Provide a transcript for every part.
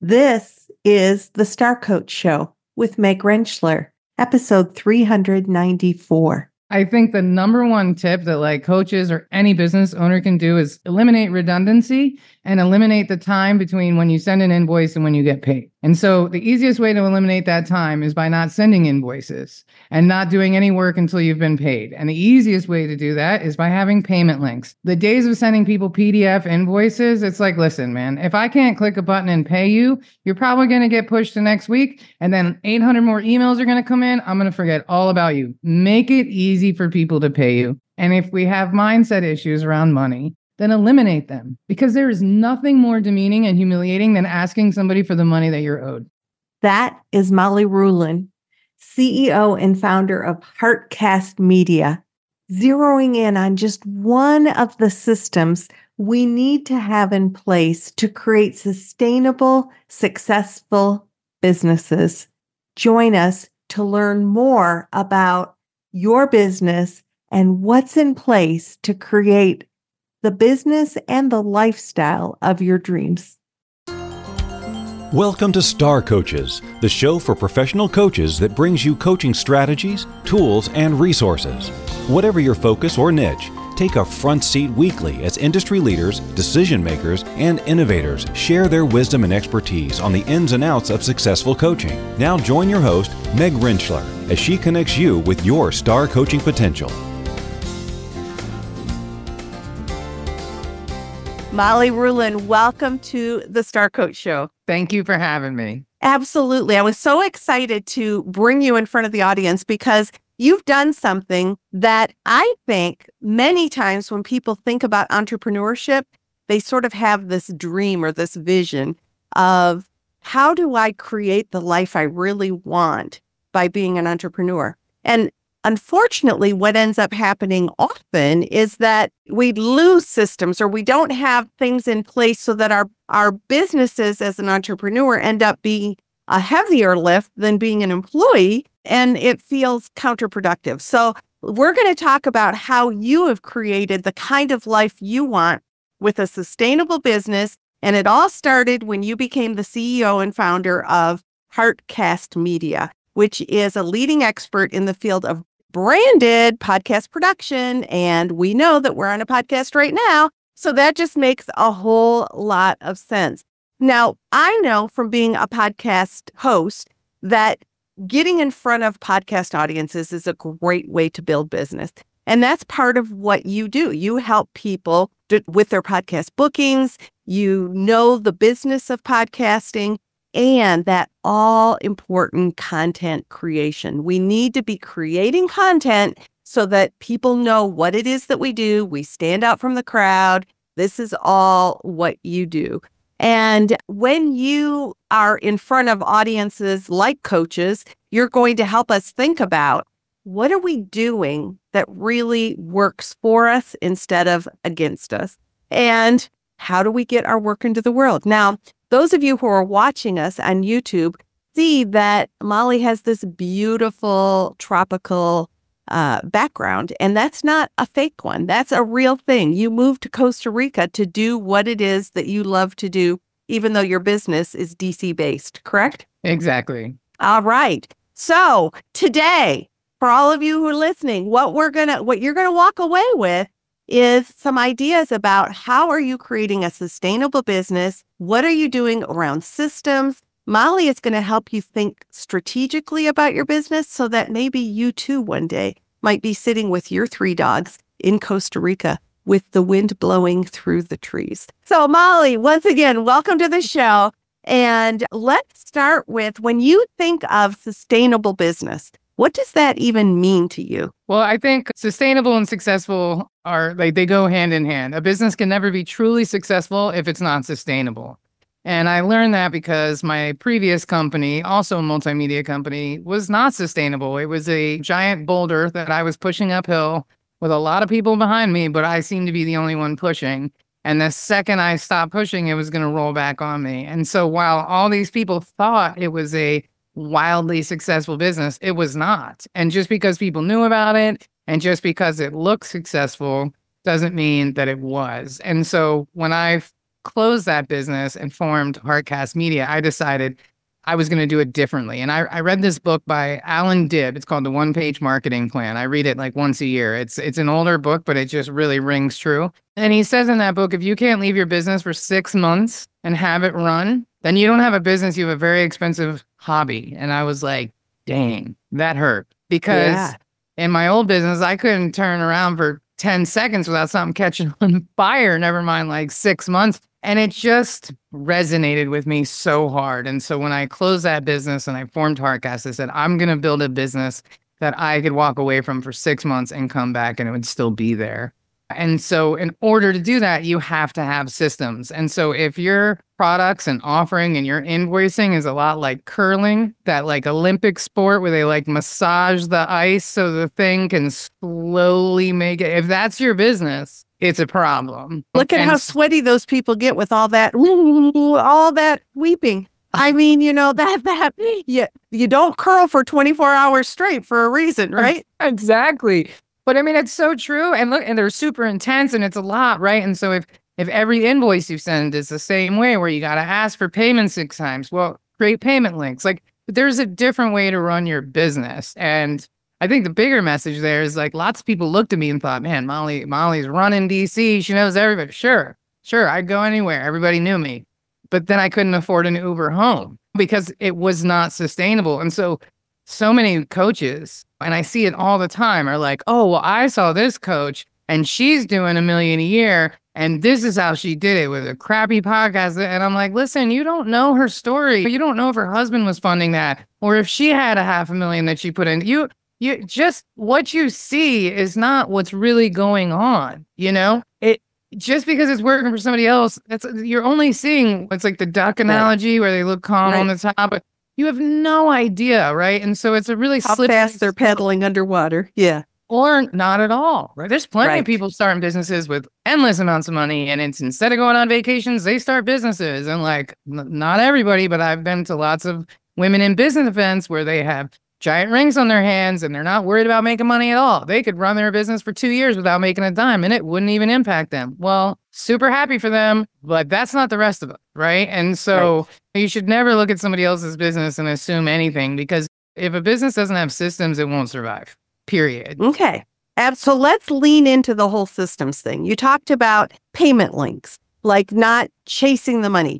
This is the Star Coach Show with Meg Rentschler, episode 394. I think the number one tip that coaches or any business owner can do is eliminate redundancy and eliminate the time between when you send an invoice and when you get paid. And so the easiest way to eliminate that time is by not sending invoices and not doing any work until you've been paid. And the easiest way to do that is by having payment links. The days of sending people PDF invoices, it's like, listen, man, if I can't click a button and pay you, you're probably going to get pushed to next week. And then 800 more emails are going to come in. I'm going to forget all about you. Make it easy for people to pay you. And if we have mindset issues around money, then eliminate them, because there is nothing more demeaning and humiliating than asking somebody for the money that you're owed. That is Molly Rulin, CEO and founder of Heartcast Media, zeroing in on just one of the systems we need to have in place to create sustainable, successful businesses. Join us to learn more about your business and what's in place to create the business and the lifestyle of your dreams. Welcome to Star Coaches, the show for professional coaches that brings you coaching strategies, tools, and resources. Whatever your focus or niche, take a front seat weekly as industry leaders, decision makers, and innovators share their wisdom and expertise on the ins and outs of successful coaching. Now join your host, Meg Rentschler, as she connects you with your star coaching potential. Molly Rulin, welcome to the Star Coach Show. Thank you for having me. Absolutely. I was so excited to bring you in front of the audience because you've done something that I think many times when people think about entrepreneurship, they sort of have this dream or this vision of how do I create the life I really want by being an entrepreneur? And unfortunately, what ends up happening often is that we lose systems or we don't have things in place so that our businesses as an entrepreneur end up being a heavier lift than being an employee, and it feels counterproductive. So we're going to talk about how you have created the kind of life you want with a sustainable business. And it all started when you became the CEO and founder of Heartcast Media, which is a leading expert in the field of branded podcast production. And we know that we're on a podcast right now. So that just makes a whole lot of sense. Now, I know from being a podcast host that getting in front of podcast audiences is a great way to build business. And that's part of what you do. You help people with their podcast bookings. You know the business of podcasting and that all important content creation. We need to be creating content so that people know what it is that we do. We stand out from the crowd. This is all what you do. And when you are in front of audiences like coaches, you're going to help us think about what are we doing that really works for us instead of against us? And how do we get our work into the world? Now, those of you who are watching us on YouTube see that Molly has this beautiful tropical background, and that's not a fake one. That's a real thing. You moved to Costa Rica to do what it is that you love to do, even though your business is DC based, correct? Exactly. All right. So today, for all of you who are listening, what you're gonna walk away with is some ideas about how are you creating a sustainable business? What are you doing around systems? Molly is going to help you think strategically about your business so that maybe you too one day might be sitting with your 3 dogs in Costa Rica with the wind blowing through the trees. So Molly, once again, welcome to the show. And let's start with, when you think of sustainable business, what does that even mean to you? Well, I think sustainable and successful they go hand in hand. A business can never be truly successful if it's not sustainable. And I learned that because my previous company, also a multimedia company, was not sustainable. It was a giant boulder that I was pushing uphill with a lot of people behind me, but I seemed to be the only one pushing. And the second I stopped pushing, it was going to roll back on me. And so while all these people thought it was a wildly successful business, it was not. And just because people knew about it and just because it looked successful doesn't mean that it was. And so when I closed that business and formed Heartcast Media, I decided I was going to do it differently. And I read this book by Alan Dibb. It's called The One Page Marketing Plan. I read it like once a year. It's an older book, but it just really rings true. And he says in that book, if you can't leave your business for 6 months and have it run, then you don't have a business. You have a very expensive hobby. And I was like, dang, that hurt. Because in my old business, I couldn't turn around for 10 seconds without something catching on fire, never mind like 6 months. And it just resonated with me so hard. And so when I closed that business and I formed Heartcast, I said, I'm going to build a business that I could walk away from for 6 months and come back and it would still be there. And so in order to do that, you have to have systems. And so if your products and offering and your invoicing is a lot like curling, that like Olympic sport where they like massage the ice so the thing can slowly make it, if that's your business, it's a problem. Look at how sweaty those people get with all that weeping. I mean, you don't curl for 24 hours straight for a reason, right? Exactly. But I mean, it's so true. And look, and they're super intense and it's a lot, right? And so if every invoice you send is the same way where you got to ask for payment 6 times, well, create payment links. Like there's a different way to run your business. And I think the bigger message there is like lots of people looked at me and thought, man, Molly's running DC. She knows everybody. Sure. I'd go anywhere. Everybody knew me. But then I couldn't afford an Uber home because it was not sustainable. And so many coaches, and I see it all the time, are like, oh, well, I saw this coach and she's doing $1 million a year. And this is how she did it with a crappy podcast. And I'm like, listen, you don't know her story. You don't know if her husband was funding that or if she had $500,000 that she put in. You just what you see is not what's really going on. It just because it's working for somebody else, you're only seeing it's like the duck analogy where they look calm on the top, but you have no idea, right? And so it's a really how fast they're pedaling underwater. Yeah. Or not at all, right? There's plenty of people starting businesses with endless amounts of money, and it's instead of going on vacations, they start businesses. And like, not everybody, but I've been to lots of women in business events where they have giant rings on their hands and they're not worried about making money at all. They could run their business for 2 years without making a dime and it wouldn't even impact them. Well, super happy for them, but that's not the rest of it, right? And so you should never look at somebody else's business and assume anything, because if a business doesn't have systems, it won't survive, period. Okay. So let's lean into the whole systems thing. You talked about payment links, like not chasing the money.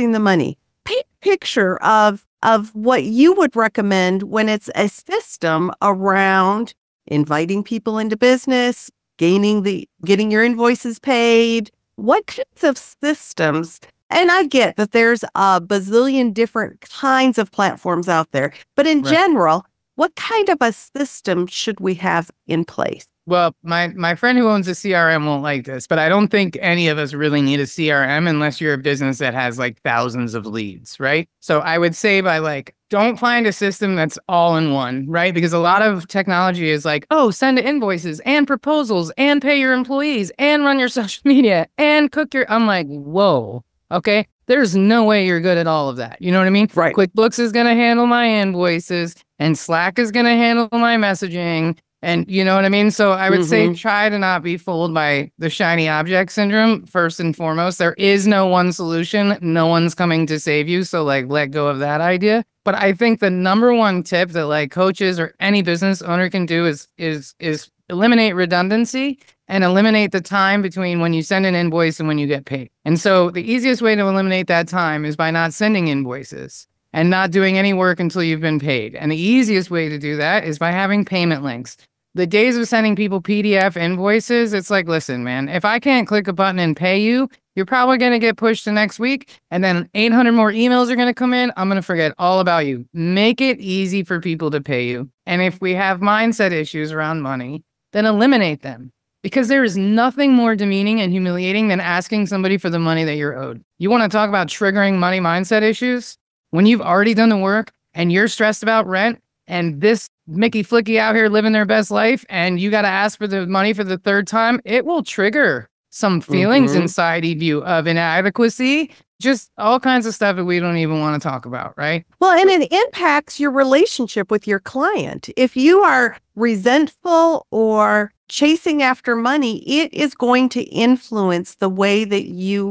Paint a picture of what you would recommend when it's a system around inviting people into business, getting your invoices paid. What kinds of systems? And I get that there's a bazillion different kinds of platforms out there, but in general, what kind of a system should we have in place? Well, my friend who owns a CRM won't like this, but I don't think any of us really need a CRM unless you're a business that has like thousands of leads, right? So I would say don't find a system that's all in one, right? Because a lot of technology is like, oh, send invoices and proposals and pay your employees and run your social media and I'm like, whoa, okay. There's no way you're good at all of that. You know what I mean? Right. QuickBooks is going to handle my invoices and Slack is going to handle my messaging. And you know what I mean? So I would say try to not be fooled by the shiny object syndrome. First and foremost, there is no one solution. No one's coming to save you. So like, let go of that idea. But I think the number one tip that like coaches or any business owner can do is eliminate redundancy and eliminate the time between when you send an invoice and when you get paid. And so the easiest way to eliminate that time is by not sending invoices and not doing any work until you've been paid. And the easiest way to do that is by having payment links. The days of sending people PDF invoices, it's like, listen, man, if I can't click a button and pay you, you're probably going to get pushed to next week. And then 800 more emails are going to come in. I'm going to forget all about you. Make it easy for people to pay you. And if we have mindset issues around money, then eliminate them. Because there is nothing more demeaning and humiliating than asking somebody for the money that you're owed. You want to talk about triggering money mindset issues? When you've already done the work and you're stressed about rent and this Mickey Flicky out here living their best life and you got to ask for the money for the third time, it will trigger some feelings inside of you of inadequacy, just all kinds of stuff that we don't even want to talk about, right? Well, and it impacts your relationship with your client. If you are resentful or chasing after money, it is going to influence the way that you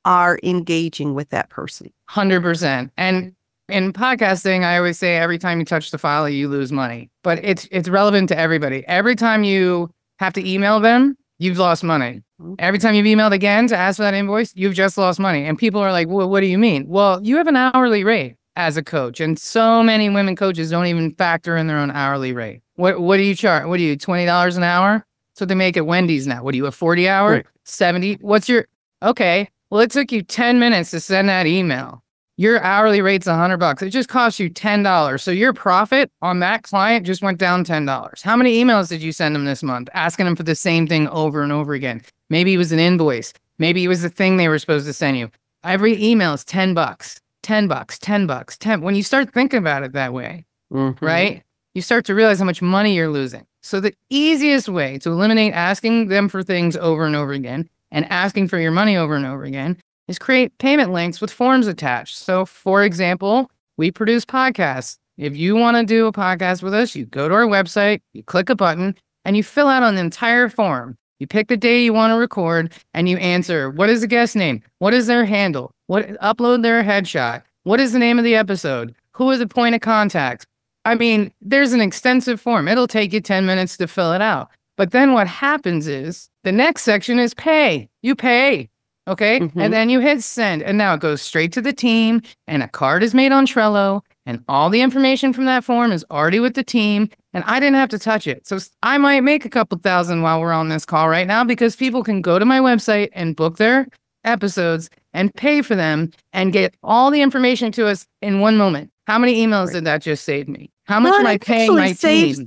are engaging with that person. 100%. And in podcasting, I always say every time you touch the file, you lose money. But it's relevant to everybody. Every time you have to email them, you've lost money. Every time you've emailed again to ask for that invoice, you've just lost money. And people are like, well, what do you mean? Well, you have an hourly rate as a coach. And so many women coaches don't even factor in their own hourly rate. What do you charge? What do you, $20 an hour? So they make at Wendy's now. What do you, a 40 hour? Right. 70? Okay. Well, it took you 10 minutes to send that email. Your hourly rate's $100. It just cost you $10. So your profit on that client just went down $10. How many emails did you send them this month asking them for the same thing over and over again? Maybe it was an invoice. Maybe it was the thing they were supposed to send you. Every email is $10, $10, 10. When you start thinking about it that way, right? You start to realize how much money you're losing. So the easiest way to eliminate asking them for things over and over again and asking for your money over and over again is create payment links with forms attached. So for example, we produce podcasts. If you want to do a podcast with us, you go to our website, you click a button, and you fill out an entire form. You pick the day you want to record, and you answer, what is the guest name? What is their handle? Upload their headshot. What is the name of the episode? Who is the point of contact? I mean, there's an extensive form. It'll take you 10 minutes to fill it out. But then what happens is the next section is pay. You pay. Okay. And then you hit send. And now it goes straight to the team. And a card is made on Trello. And all the information from that form is already with the team. And I didn't have to touch it. So I might make a couple thousand while we're on this call right now because people can go to my website and book their episodes and pay for them and get all the information to us in one moment. How many emails did that just save me? How much am I paying my team?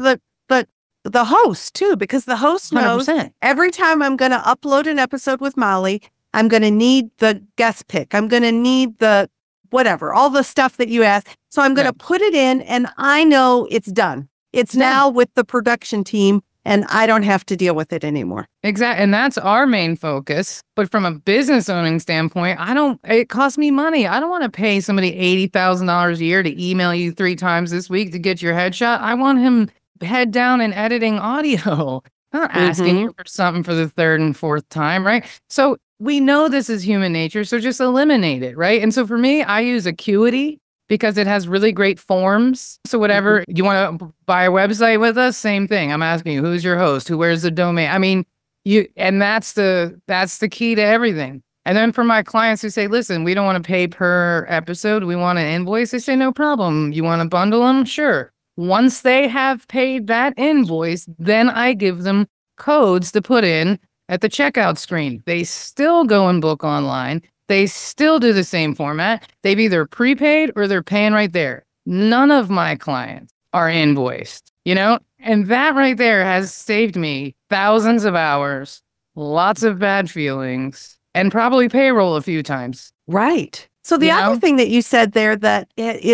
The host too, because the host knows 100%. every time I'm going to upload an episode with Molly, I'm going to need the guest pick. I'm going to need the whatever, all the stuff that you asked. So I'm going to put it in and I know it's done. It's now with the production team and I don't have to deal with it anymore. Exactly. And that's our main focus. But from a business owning standpoint, it costs me money. I don't want to pay somebody $80,000 a year to email you 3 times this week to get your headshot. I want him head down and editing audio, not asking you for something for the 3rd and 4th time, right? So we know this is human nature, so just eliminate it, right? And so for me, I use Acuity because it has really great forms. So whatever you want to buy a website with us, same thing. I'm asking you, who's your host? Who wears the domain? I mean, that's the key to everything. And then for my clients who say, listen, we don't want to pay per episode. We want an invoice. They say, no problem. You want to bundle them? Sure. Once they have paid that invoice, then I give them codes to put in at the checkout screen. They still go and book online. They still do the same format. They've either prepaid or they're paying right there. None of my clients are invoiced, and that right there has saved me thousands of hours, lots of bad feelings, and probably payroll a few times. Right. So the other thing that you said there that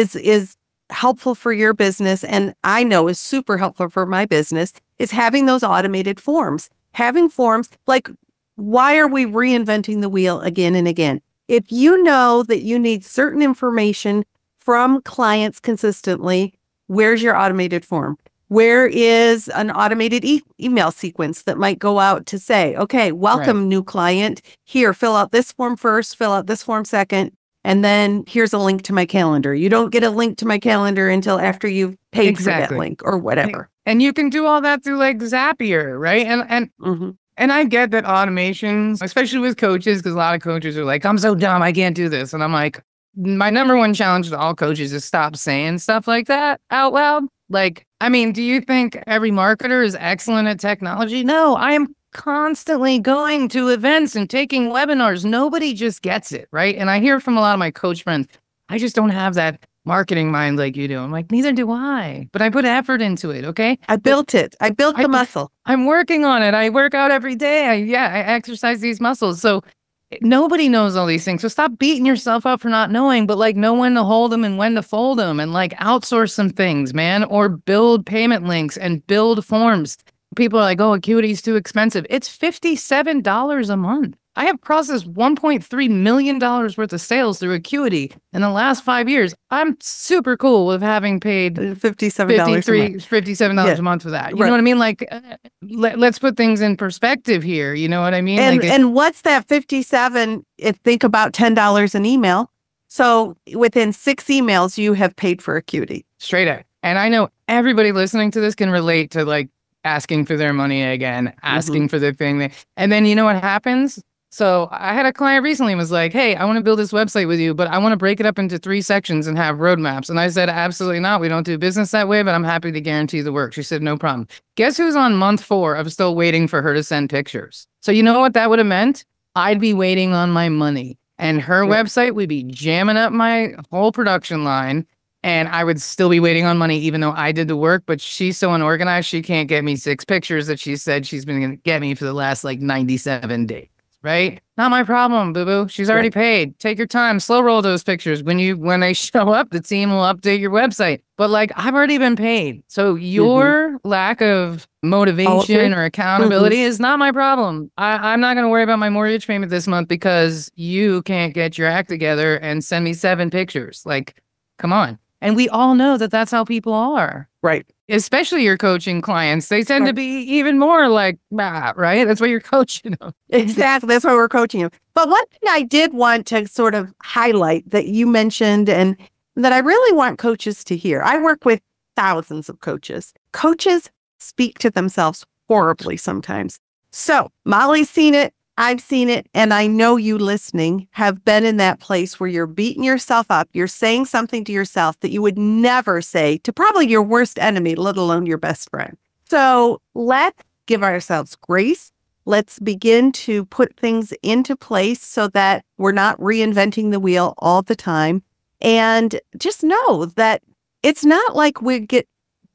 is helpful for your business, and I know is super helpful for my business, is having those automated forms. Having forms, like, why are we reinventing the wheel again and again? If you know that you need certain information from clients consistently, where's your automated form? Where is an automated email sequence that might go out to say, okay, welcome, new client. Here, fill out this form first, fill out this form second. And then here's a link to my calendar. You don't get a link to my calendar until after you've paid for that link or whatever. And you can do all that through like Zapier, right? And I get that automations, especially with coaches, because a lot of coaches are like, I'm so dumb, I can't do this. And I'm like, my number one challenge to all coaches is stop saying stuff like that out loud. Like, I mean, do you think every marketer is excellent at technology? No, I am constantly going to events and taking webinars. Nobody just gets it, right? And I hear from a lot of my coach friends, I just don't have that marketing mind like you do. I'm like, neither do I, but I put effort into it. Okay. I built it. I built the muscle. I'm working on it. I work out every day. I exercise these muscles. So nobody knows all these things. So stop beating yourself up for not knowing, but like know when to hold them and when to fold them and like outsource some things, man, or build payment links and build forms. People are like, oh, Acuity's too expensive. It's $57 a month. I have processed $1.3 million worth of sales through Acuity in the last 5 years. I'm super cool with having paid $57 a month for that. You know what I mean? Like, let's put things in perspective here. You know what I mean? And what's that 57? Think about $10 an email. So within 6 emails, you have paid for Acuity. Straight up. And I know everybody listening to this can relate to like asking for their money again, asking for the thing. And then you know what happens? So I had a client recently was like, hey, I want to build this website with you, but I want to break it up into 3 sections and have roadmaps. And I said, absolutely not. We don't do business that way, but I'm happy to guarantee the work. She said, no problem. Guess who's on month 4 of still waiting for her to send pictures? So you know what that would have meant? I'd be waiting on my money and her website would be jamming up my whole production line. And I would still be waiting on money, even though I did the work. But she's so unorganized, she can't get me 6 pictures that she said she's been going to get me for the last like 97 days. Right? Not my problem, boo-boo. She's already paid. Take your time. Slow roll those pictures. When they show up, the team will update your website. But like, I've already been paid. So your lack of motivation or accountability is not my problem. I'm not going to worry about my mortgage payment this month because you can't get your act together and send me 7 pictures. Like, come on. And we all know that that's how people are. Right. Especially your coaching clients. They tend to be even more like, right? That's why you're coaching them. Exactly. That's why we're coaching them. But one thing I did want to sort of highlight that you mentioned and that I really want coaches to hear. I work with thousands of coaches. Coaches speak to themselves horribly sometimes. So Molly's seen it. I've seen it, and I know you listening have been in that place where you're beating yourself up. You're saying something to yourself that you would never say to probably your worst enemy, let alone your best friend. So let's give ourselves grace. Let's begin to put things into place so that we're not reinventing the wheel all the time. And just know that it's not like we get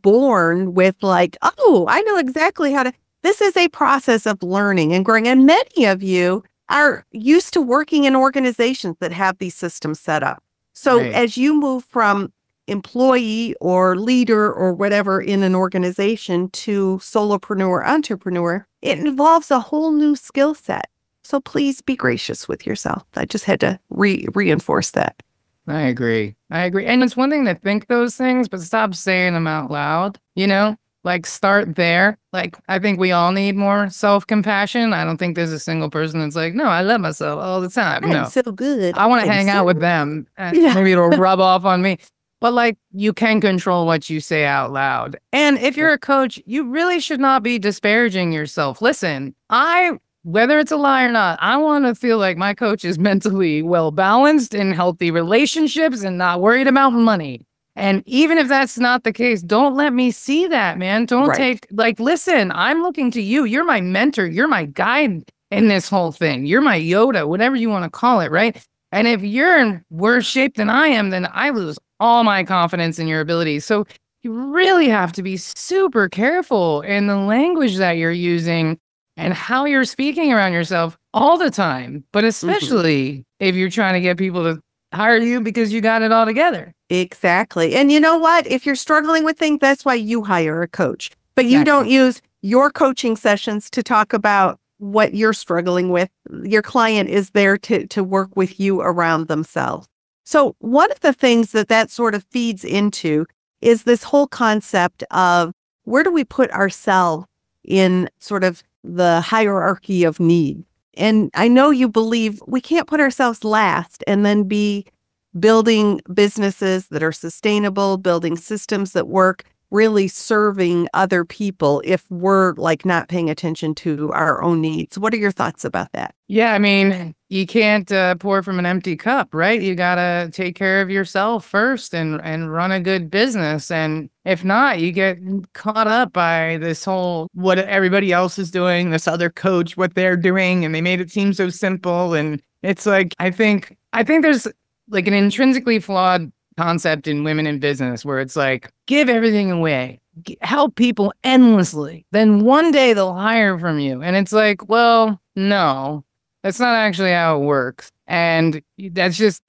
born with like, oh, I know exactly how to. This is a process of learning and growing. And many of you are used to working in organizations that have these systems set up. So as you move from employee or leader or whatever in an organization to solopreneur, entrepreneur, it involves a whole new skill set. So please be gracious with yourself. I just had to reinforce that. I agree. And it's one thing to think those things, but stop saying them out loud, you know? Like, start there. Like, I think we all need more self-compassion. I don't think there's a single person that's like, no, I love myself all the time. I'm so good. I want to hang out with them. Maybe it'll rub off on me. But like, you can control what you say out loud. And if you're a coach, you really should not be disparaging yourself. Listen, whether it's a lie or not, I want to feel like my coach is mentally well-balanced in healthy relationships and not worried about money. And even if that's not the case, don't let me see that, man. Don't listen, I'm looking to you. You're my mentor. You're my guide in this whole thing. You're my Yoda, whatever you want to call it, right? And if you're in worse shape than I am, then I lose all my confidence in your abilities. So you really have to be super careful in the language that you're using and how you're speaking around yourself all the time. But especially if you're trying to get people to hire you because you got it all together. Exactly. And you know what? If you're struggling with things, that's why you hire a coach. But you don't use your coaching sessions to talk about what you're struggling with. Your client is there to work with you around themselves. So one of the things that sort of feeds into is this whole concept of where do we put ourselves in sort of the hierarchy of need? And I know you believe we can't put ourselves last and then be building businesses that are sustainable, building systems that work, really serving other people if we're like not paying attention to our own needs. What are your thoughts about that? Yeah, I mean, you can't pour from an empty cup, right? You got to take care of yourself first and run a good business. And if not, you get caught up by this whole, what everybody else is doing, this other coach, what they're doing, and they made it seem so simple. And it's like, I think there's like an intrinsically flawed concept in women in business where it's like, give everything away, help people endlessly. Then one day they'll hire from you. And it's like, well, no, that's not actually how it works. And that's just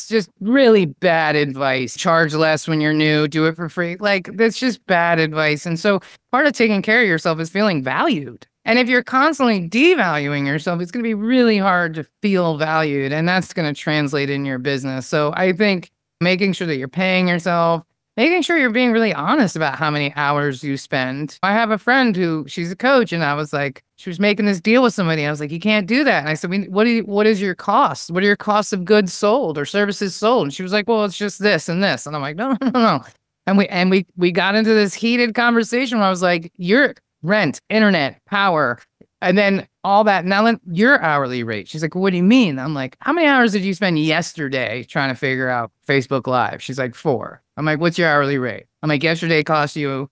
really bad advice. Charge less when you're new, do it for free. Like, that's just bad advice. And so part of taking care of yourself is feeling valued. And if you're constantly devaluing yourself, it's going to be really hard to feel valued. And that's going to translate in your business. So I think making sure that you're paying yourself, making sure you're being really honest about how many hours you spend. I have a friend who, she's a coach, and I was like, she was making this deal with somebody. I was like, you can't do that. And I said, what is your cost? What are your costs of goods sold or services sold? And she was like, well, it's just this and this. And I'm like, no. And we got into this heated conversation where I was like, your rent, internet, power, and then all that. Now your hourly rate. She's like, what do you mean? I'm like, how many hours did you spend yesterday trying to figure out Facebook Live? She's like, 4. I'm like, what's your hourly rate? I'm like, yesterday cost you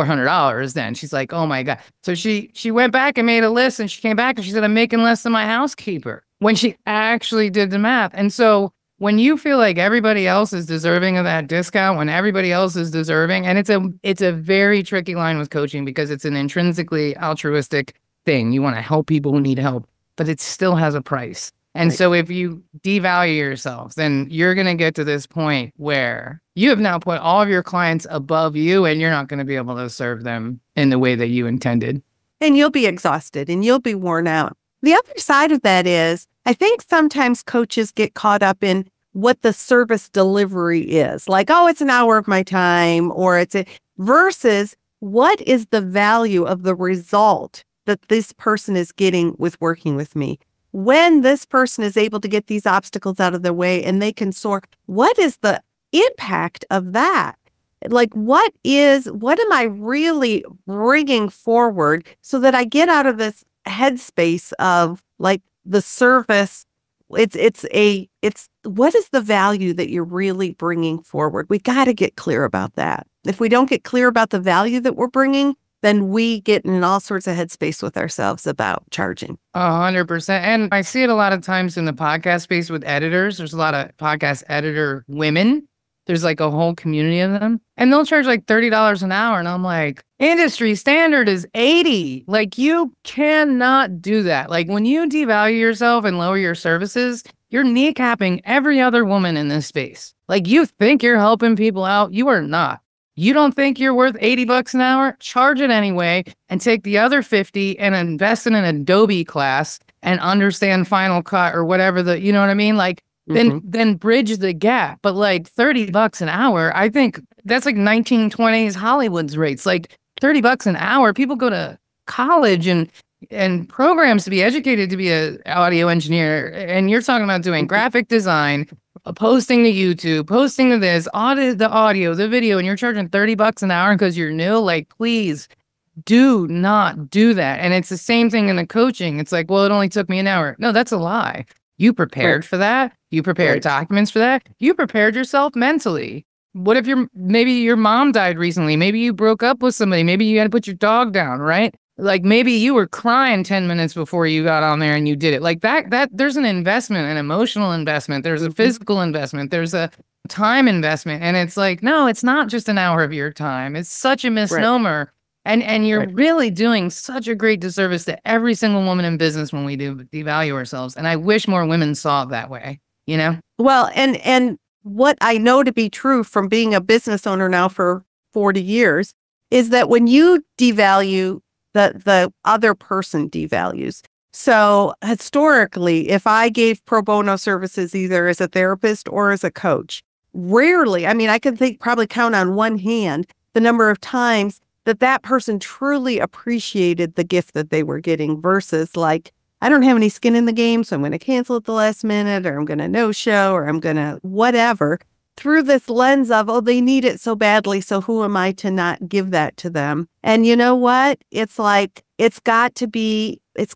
$400 then. She's like, oh my God. So she went back and made a list, and she came back and she said, I'm making less than my housekeeper, when she actually did the math. And so when you feel like everybody else is deserving of that discount, when everybody else is deserving, and it's a very tricky line with coaching because it's an intrinsically altruistic thing. You want to help people who need help, but it still has a price. And so if you devalue yourself, then you're going to get to this point where you have now put all of your clients above you, and you're not going to be able to serve them in the way that you intended. And you'll be exhausted and you'll be worn out. The other side of that is, I think sometimes coaches get caught up in what the service delivery is. Like, oh, it's an hour of my time, or versus what is the value of the result that this person is getting with working with me. When this person is able to get these obstacles out of their way and they can soar, what is the impact of that? Like, what am I really bringing forward so that I get out of this headspace of like the service? It's what is the value that you're really bringing forward? We got to get clear about that. If we don't get clear about the value that we're bringing, then we get in all sorts of headspace with ourselves about charging. 100%. And I see it a lot of times in the podcast space with editors. There's a lot of podcast editor women. There's like a whole community of them. And they'll charge like $30 an hour. And I'm like, industry standard is $80. Like, you cannot do that. Like, when you devalue yourself and lower your services, you're kneecapping every other woman in this space. Like, you think you're helping people out. You are not. You don't think you're worth $80 an hour? Charge it anyway and take the other 50 and invest in an Adobe class and understand Final Cut or whatever you know what I mean? Like, then bridge the gap. But like $30 an hour, I think that's like 1920s Hollywood's rates. Like $30 an hour, people go to college and programs to be educated to be an audio engineer. And you're talking about doing graphic design, posting to YouTube, posting to this, the audio, the video, and you're charging $30 an hour because you're new. Like, please do not do that. And it's the same thing in the coaching. It's like, well, it only took me an hour. No, that's a lie. You prepared for that. You prepared documents for that. You prepared yourself mentally. What if maybe your mom died recently? Maybe you broke up with somebody. Maybe you had to put your dog down, right? Like, maybe you were crying 10 minutes before you got on there and you did it. Like that there's an investment, an emotional investment. There's a physical investment. There's a time investment. And it's like, no, it's not just an hour of your time. It's such a misnomer. Right. And you're really doing such a great disservice to every single woman in business when we do devalue ourselves. And I wish more women saw it that way, you know? Well, and what I know to be true from being a business owner now for 40 years is that when you devalue, the other person devalues. So historically, if I gave pro bono services either as a therapist or as a coach, rarely, I mean, I can probably count on one hand the number of times that person truly appreciated the gift that they were getting versus like, I don't have any skin in the game, so I'm going to cancel at the last minute, or I'm going to no-show, or I'm going to whatever, through this lens of, oh, they need it so badly, so who am I to not give that to them? And you know what? It's like, it's got to be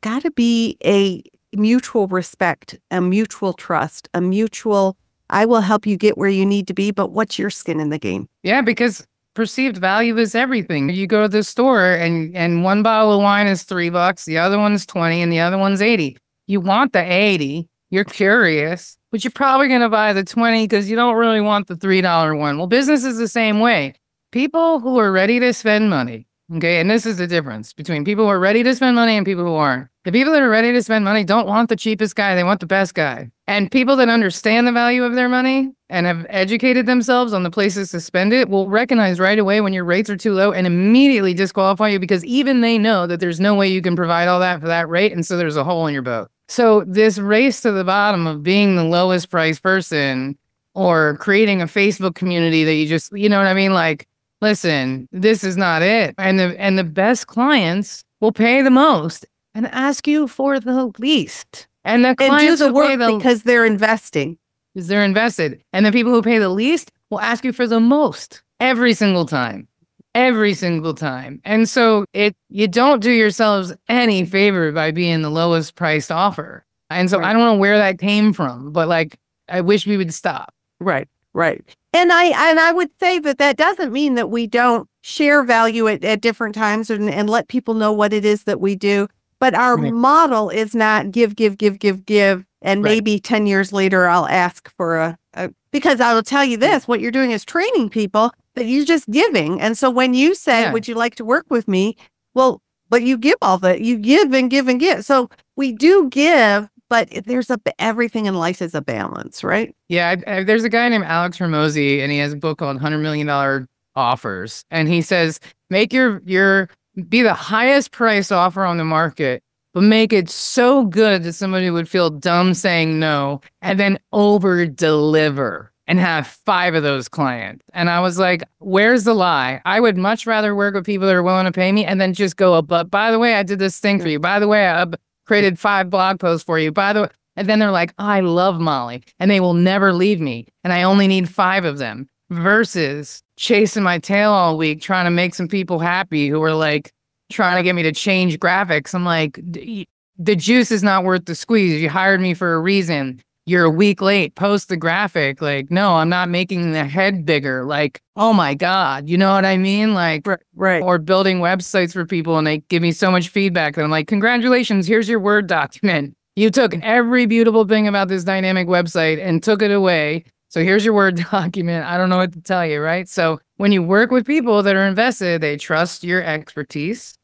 a mutual respect, a mutual trust, a mutual, I will help you get where you need to be, but what's your skin in the game? Yeah, because perceived value is everything. You go to the store and one bottle of wine is $3, the other one's 20, and the other one's 80. You want the 80, you're curious, but you're probably going to buy the 20 because you don't really want the $3 one. Well, business is the same way. People who are ready to spend money Okay. And this is the difference between people who are ready to spend money and people who aren't. The people that are ready to spend money don't want the cheapest guy. They want the best guy. And people that understand the value of their money and have educated themselves on the places to spend it will recognize right away when your rates are too low and immediately disqualify you, because even they know that there's no way you can provide all that for that rate. And so there's a hole in your boat. So this race to the bottom of being the lowest price person or creating a Facebook community that you just, you know what I mean? Like, listen, this is not it. And the best clients will pay the most and ask you for the least. And the clients do the work who because they're investing. Because they're invested. And the people who pay the least will ask you for the most every single time. Every single time. And so you don't do yourselves any favor by being the lowest priced offer. And so I don't know where that came from, but like, I wish we would stop. Right. And I would say that doesn't mean that we don't share value at different times and let people know what it is that we do. But our model is not give. And maybe 10 years later, I'll ask for because I will tell you this, what you're doing is training people that you're just giving. And so when you say, would you like to work with me? Well, but you give you give and give and give. So we do give, but there's everything in life is a balance, right? Yeah. There's a guy named Alex Hormozi, and he has a book called $100 Million Offers. And he says, make be the highest price offer on the market, but make it so good that somebody would feel dumb saying no, and then over deliver and have 5 of those clients. And I was like, where's the lie? I would much rather work with people that are willing to pay me and then just go, but by the way, I did this thing for you. By the way, I created 5 blog posts for you. By the way, and then they're like, I love Molly and they will never leave me. And I only need 5 of them versus chasing my tail all week, trying to make some people happy who are like trying to get me to change graphics. I'm like, the juice is not worth the squeeze. You hired me for a reason. You're a week late. Post the graphic. Like, no, I'm not making the head bigger. Like, oh my God. You know what I mean? Like, right. Or building websites for people and they give me so much feedback that I'm like, congratulations, here's your Word document. You took every beautiful thing about this dynamic website and took it away. So here's your Word document. I don't know what to tell you, right? So when you work with people that are invested, they trust your expertise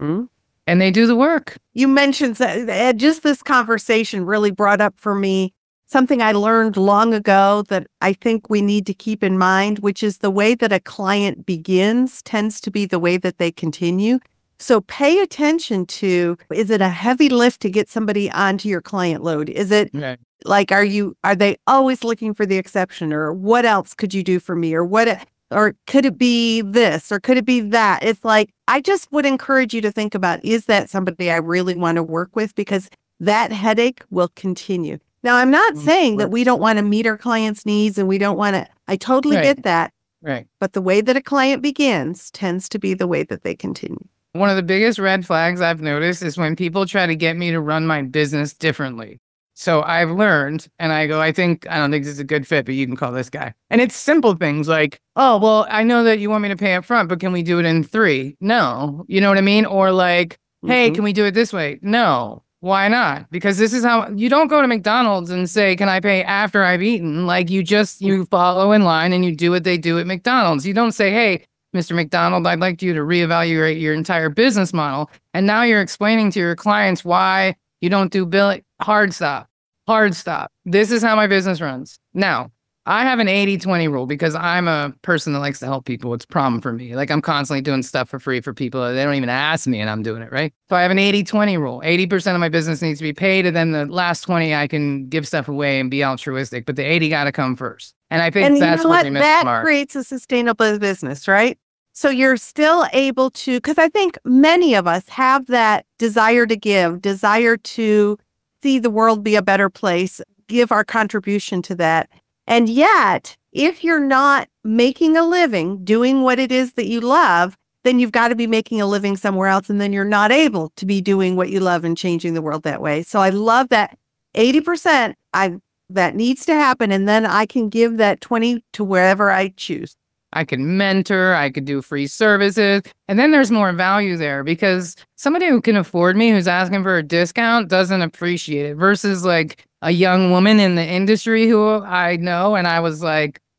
and they do the work. You mentioned that just this conversation really brought up for me something I learned long ago that I think we need to keep in mind, which is the way that a client begins tends to be the way that they continue. So pay attention to, is it a heavy lift to get somebody onto your client load? Is it like, are they always looking for the exception, or what else could you do for me? Or could it be this, or could it be that? It's like, I just would encourage you to think about, is that somebody I really want to work with? Because that headache will continue. Now, I'm not saying that we don't want to meet our clients' needs and we don't want to, I totally get that. Right. But the way that a client begins tends to be the way that they continue. One of the biggest red flags I've noticed is when people try to get me to run my business differently. So I've learned, and I don't think this is a good fit, but you can call this guy. And it's simple things like, oh, well, I know that you want me to pay up front, but can we do it in 3? No. You know what I mean? Or like, hey, can we do it this way? No. Why not? Because this is how you don't go to McDonald's and say, can I pay after I've eaten? Like you follow in line and you do what they do at McDonald's. You don't say, hey, Mr. McDonald, I'd like you to reevaluate your entire business model. And now you're explaining to your clients why you don't do billing. Hard stop. This is how my business runs. Now, I have an 80-20 rule because I'm a person that likes to help people. It's a problem for me. Like I'm constantly doing stuff for free for people. They don't even ask me and I'm doing it, right? So I have an 80-20 rule. 80% of my business needs to be paid. And then the last 20, I can give stuff away and be altruistic. But the 80 got to come first. And I think that's what we missed the mark. That creates a sustainable business, right? So you're still able to, because I think many of us have that desire to give, desire to see the world be a better place, give our contribution to that. And yet, if you're not making a living doing what it is that you love, then you've got to be making a living somewhere else. And then you're not able to be doing what you love and changing the world that way. So I love that 80% that needs to happen. And then I can give that 20 to wherever I choose. I can mentor, I could do free services. And then there's more value there because somebody who can afford me, who's asking for a discount, doesn't appreciate it versus like a young woman in the industry who I know. And I was like,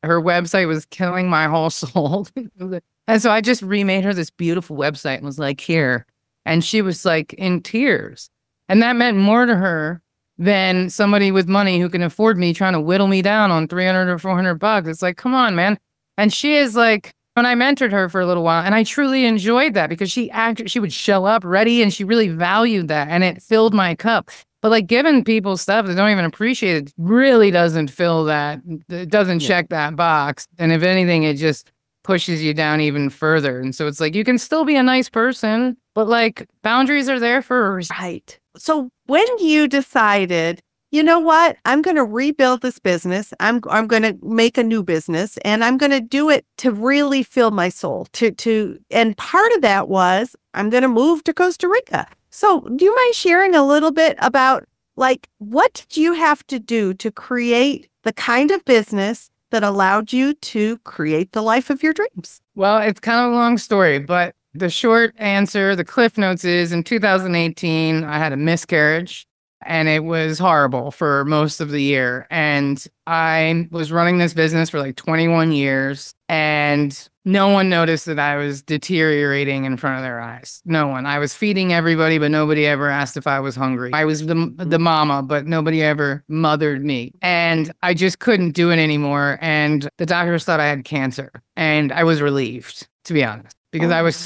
her website was killing my whole soul. And so I just remade her this beautiful website and was like, here. And she was like in tears. And that meant more to her than somebody with money who can afford me trying to whittle me down on 300 or 400 bucks. It's like, come on, man. And she is like, when I mentored her for a little while, and I truly enjoyed that because she would show up ready and she really valued that. And it filled my cup. But like giving people stuff that don't even appreciate it really doesn't fill that. It doesn't check that box. And if anything, it just pushes you down even further. And so it's like, you can still be a nice person, but like boundaries are there for a reason. Right. So when you decided, you know what, I'm going to rebuild this business. I'm going to make a new business and I'm going to do it to really fill my soul and part of that was I'm going to move to Costa Rica. So do you mind sharing a little bit about like, what did you have to do to create the kind of business that allowed you to create the life of your dreams? Well, it's kind of a long story, but the short answer, the cliff notes is in 2018, I had a miscarriage and it was horrible for most of the year. And I was running this business for like 21 years and no one noticed that I was deteriorating in front of their eyes. No one. I was feeding everybody, but nobody ever asked if I was hungry. I was the mama, but nobody ever mothered me. And I just couldn't do it anymore. And the doctors thought I had cancer. And I was relieved, to be honest. Because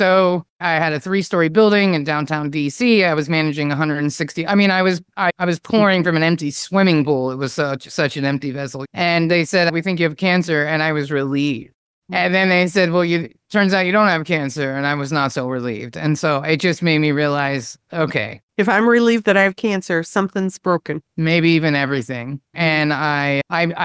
I had a 3-story building in downtown DC. I was managing 160. I mean, I was pouring from an empty swimming pool. It was such an empty vessel. And they said, we think you have cancer. And I was relieved. And then they said, well, turns out you don't have cancer. And I was not so relieved. And so it just made me realize, okay, if I'm relieved that I have cancer, something's broken. Maybe even everything. And I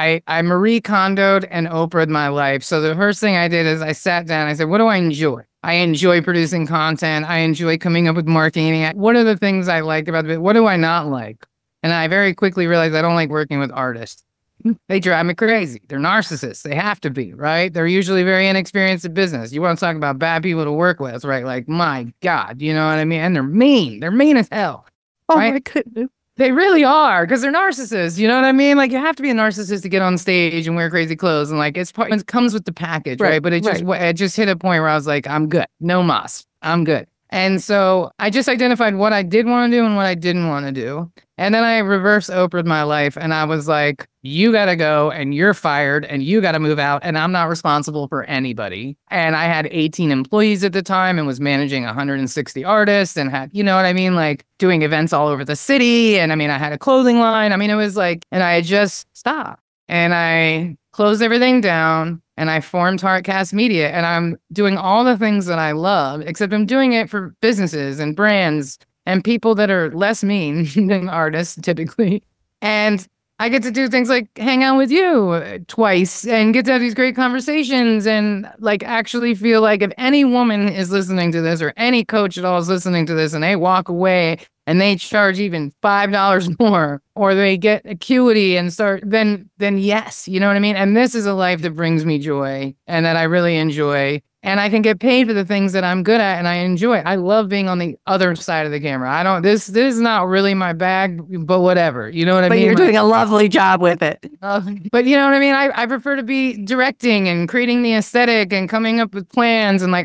Marie Kondo'd and Oprah'd my life. So the first thing I did is I sat down. I said, what do I enjoy? I enjoy producing content. I enjoy coming up with marketing. What are the things I like about it? What do I not like? And I very quickly realized I don't like working with artists. They drive me crazy. They're narcissists. They have to be, right? They're usually very inexperienced in business. You want to talk about bad people to work with, right? Like, my God, you know what I mean? And they're mean. They're mean as hell. Oh, right? my goodness. They really are, because they're narcissists. You know what I mean? Like, you have to be a narcissist to get on stage and wear crazy clothes. And like, it comes with the package, right? But it just hit a point where I was like, I'm good. No mas. I'm good. And so I just identified what I did want to do and what I didn't want to do. And then I reverse Oprah'd my life. And I was like, you got to go and you're fired and you got to move out. And I'm not responsible for anybody. And I had 18 employees at the time and was managing 160 artists and had, you know what I mean? Like doing events all over the city. And I mean, I had a clothing line. I mean, it was like, and I just stopped and I closed everything down. And I formed Heartcast Media, and I'm doing all the things that I love, except I'm doing it for businesses and brands and people that are less mean than artists typically. And I get to do things like hang out with you twice and get to have these great conversations and like actually feel like if any woman is listening to this or any coach at all is listening to this and they walk away and they charge even $5 more, or they get acuity and start, then yes, you know what I mean? And this is a life that brings me joy and that I really enjoy. And I can get paid for the things that I'm good at and I enjoy. I love being on the other side of the camera. This is not really my bag, but whatever. You know what I mean? But you're doing a lovely job with it. But you know what I mean? I prefer to be directing and creating the aesthetic and coming up with plans. And like,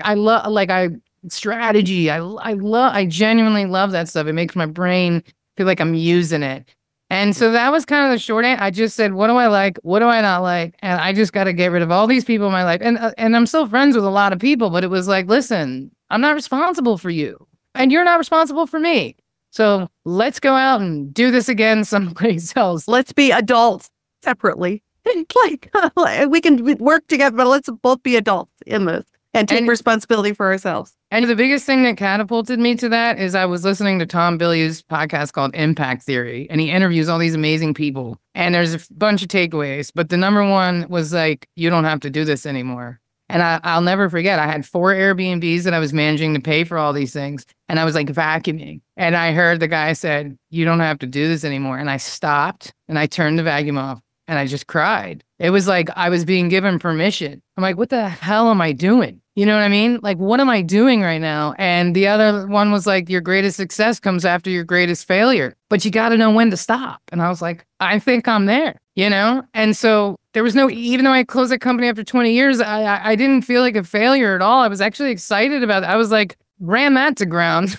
strategy. I genuinely love that stuff. It makes my brain feel like I'm using it. And so that was kind of the short answer. I just said, what do I like? What do I not like? And I just got to get rid of all these people in my life. And I'm still friends with a lot of people, but it was like, listen, I'm not responsible for you and you're not responsible for me. So let's go out and do this again someplace else. Let's be adults separately. Like we can work together, but let's both be adults in this. And take responsibility for ourselves. And the biggest thing that catapulted me to that is I was listening to Tom Bilyeu's podcast called Impact Theory, and he interviews all these amazing people. And there's a bunch of takeaways, but the number one was like, you don't have to do this anymore. And I'll never forget, I had 4 Airbnbs that I was managing to pay for all these things. And I was like vacuuming. And I heard the guy said, you don't have to do this anymore. And I stopped and I turned the vacuum off and I just cried. It was like I was being given permission. I'm like, what the hell am I doing? You know what I mean? Like, what am I doing right now? And the other one was like, your greatest success comes after your greatest failure, but you got to know when to stop. And I was like, I think I'm there, you know? And so there was no, even though I closed that company after 20 years, I didn't feel like a failure at all. I was actually excited about it. I was like, ran that to ground.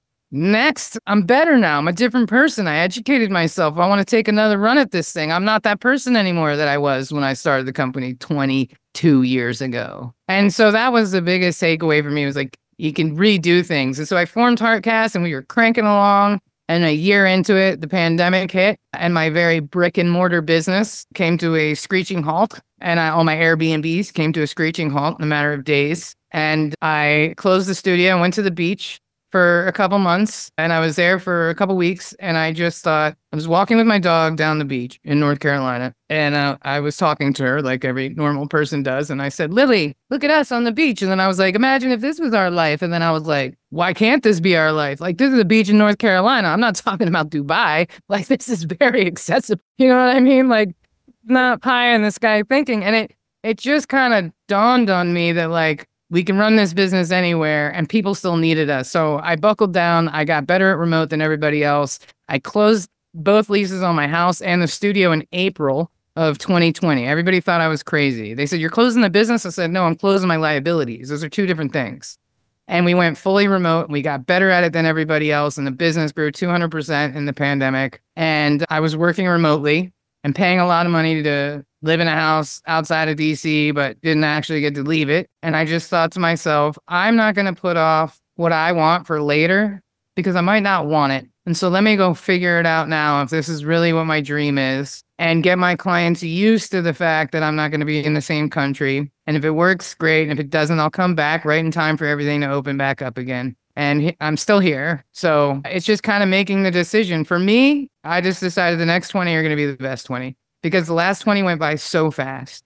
Next, I'm better now. I'm a different person. I educated myself. I want to take another run at this thing. I'm not that person anymore that I was when I started the company 22 years ago. And so that was the biggest takeaway for me, was like, you can redo things. And so I formed HeartCast, and we were cranking along. And a year into it, the pandemic hit, and my very brick and mortar business came to a screeching halt. And all my Airbnbs came to a screeching halt in a matter of days. And I closed the studio and went to the beach for a couple months, and I was there for a couple weeks, and I just thought, I was walking with my dog down the beach in North Carolina, and I was talking to her like every normal person does, and I said, Lily, look at us on the beach. And then I was like, imagine if this was our life. And then I was like, why can't this be our life? Like, this is a beach in North Carolina. I'm not talking about Dubai. Like, this is very accessible. You know what I mean? Like, not pie in the sky thinking. And it just kind of dawned on me that, like, we can run this business anywhere, and people still needed us. So I buckled down. I got better at remote than everybody else. I closed both leases on my house and the studio in April of 2020. Everybody thought I was crazy. They said, you're closing the business? I said, no, I'm closing my liabilities. Those are two different things. And we went fully remote. We got better at it than everybody else. And the business grew 200% in the pandemic. And I was working remotely and paying a lot of money to live in a house outside of DC, but didn't actually get to leave it. And I just thought to myself, I'm not going to put off what I want for later, because I might not want it. And so let me go figure it out now, if this is really what my dream is, and get my clients used to the fact that I'm not going to be in the same country. And if it works, great. And if it doesn't, I'll come back right in time for everything to open back up again. And I'm still here. So it's just kind of making the decision. For me, I just decided the next 20 are going to be the best 20, because the last 20 went by so fast.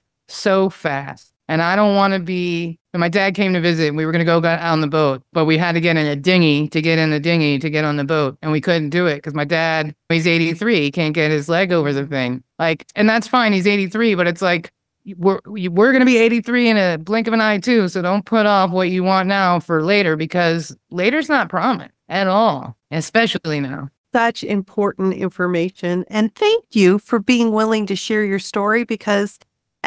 And I don't want to be, when my dad came to visit, we were going to go out on the boat, but we had to get in a dinghy to get on the boat. And we couldn't do it because my dad, he's 83, he can't get his leg over the thing. Like, and that's fine. He's 83, but it's like, we're going to be 83 in a blink of an eye too. So don't put off what you want now for later, because later's not promised at all, especially now. Such important information. And thank you for being willing to share your story, because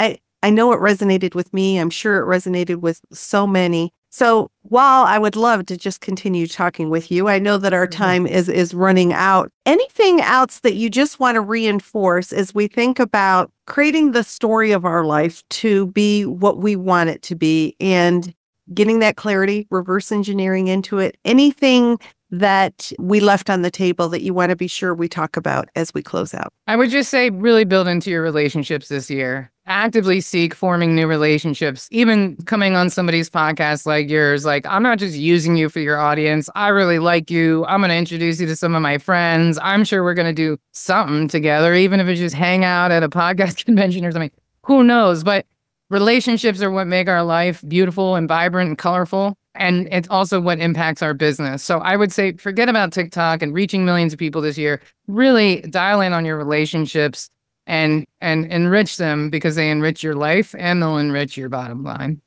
I know it resonated with me. I'm sure it resonated with so many. So while I would love to just continue talking with you, I know that our time is running out. Anything else that you just want to reinforce as we think about creating the story of our life to be what we want it to be, and getting that clarity, reverse engineering into it? Anything that we left on the table that you want to be sure we talk about as we close out? I would just say, really build into your relationships this year. Actively seek forming new relationships, even coming on somebody's podcast like yours. Like, I'm not just using you for your audience. I really like you. I'm going to introduce you to some of my friends. I'm sure we're going to do something together, even if it's just hang out at a podcast convention or something. Who knows? But relationships are what make our life beautiful and vibrant and colorful. And it's also what impacts our business. So I would say, forget about TikTok and reaching millions of people this year. Really dial in on your relationships and enrich them, because they enrich your life and they'll enrich your bottom line.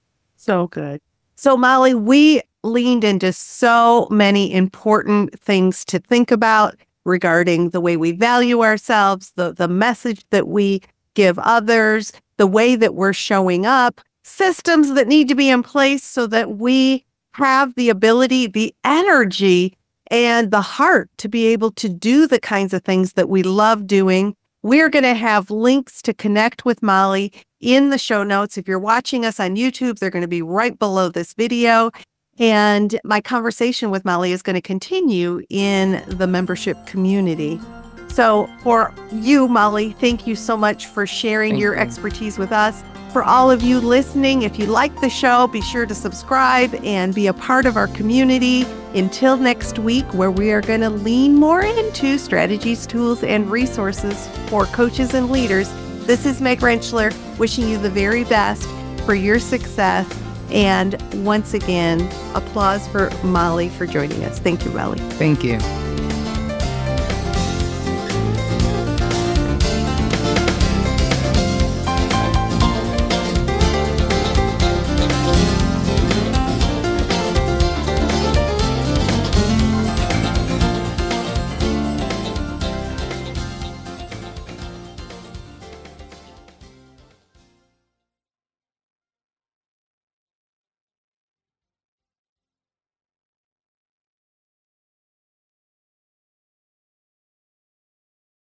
So good. So Molly, we leaned into so many important things to think about regarding the way we value ourselves, the message that we give others, the way that we're showing up, systems that need to be in place so that we have the ability, the energy, and the heart to be able to do the kinds of things that we love doing. We're going to have links to connect with Molly in the show notes. If you're watching us on YouTube, they're going to be right below this video. And my conversation with Molly is going to continue in the membership community. So for you, Molly, thank you so much for sharing your expertise with us. For all of you listening, if you like the show, be sure to subscribe and be a part of our community. Until next week, where we are going to lean more into strategies, tools, and resources for coaches and leaders. This is Meg Rentschler, wishing you the very best for your success. And once again, applause for Molly for joining us. Thank you, Molly. Thank you.